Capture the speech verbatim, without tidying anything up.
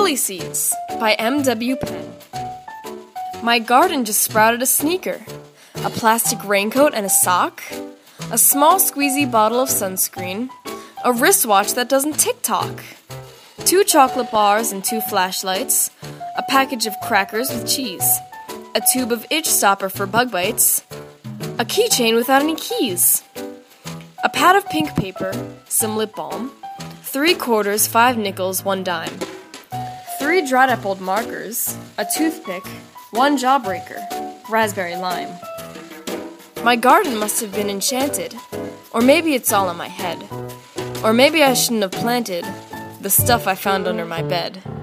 Lily Seeds by M W Penn. My garden just sprouted a sneaker, a plastic raincoat and a sock, a small squeezy bottle of sunscreen, a wristwatch that doesn't tick-tock, two chocolate bars and two flashlights, a package of crackers with cheese, a tube of itch stopper for bug bites, a keychain without any keys, a pad of pink paper, some lip balm, three quarters, five nickels, one dime, three dried up old markers, a toothpick, one jawbreaker, raspberry lime. My garden must have been enchanted, or maybe it's all in my head, or maybe I shouldn't have planted the stuff I found under my bed.